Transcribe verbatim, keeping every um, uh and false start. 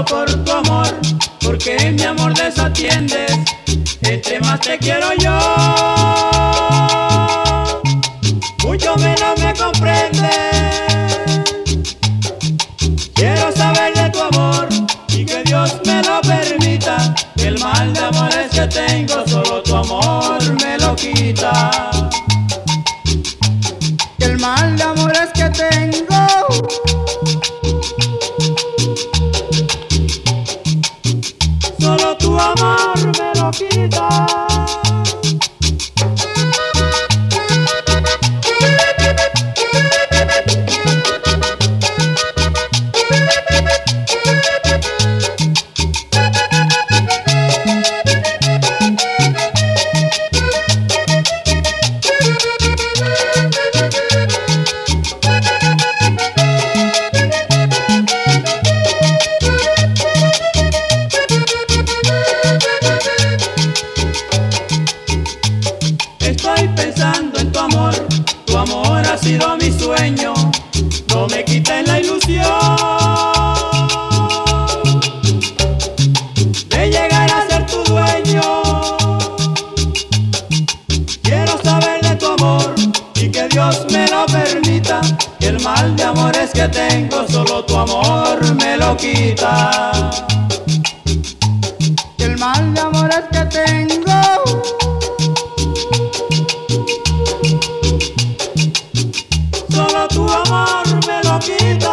solo por tu amor, porque mi amor desatiendes, entre más te quiero yo, mucho menos me comprendes. Quiero saber de tu amor y que Dios me lo permita, que el mal de amores que tengo solo tu amor me lo quita. Que el mal de amores que tengo solo tu amor me lo quita. Estoy pensando en tu amor, tu amor ha sido mi sueño, no me quites la ilusión de llegar a ser tu dueño. Quiero saber de tu amor y que Dios me lo permita, que el mal de amores que tengo solo tu amor me lo quita. que el mal de amores que tengo Solo tu amor me lo quita.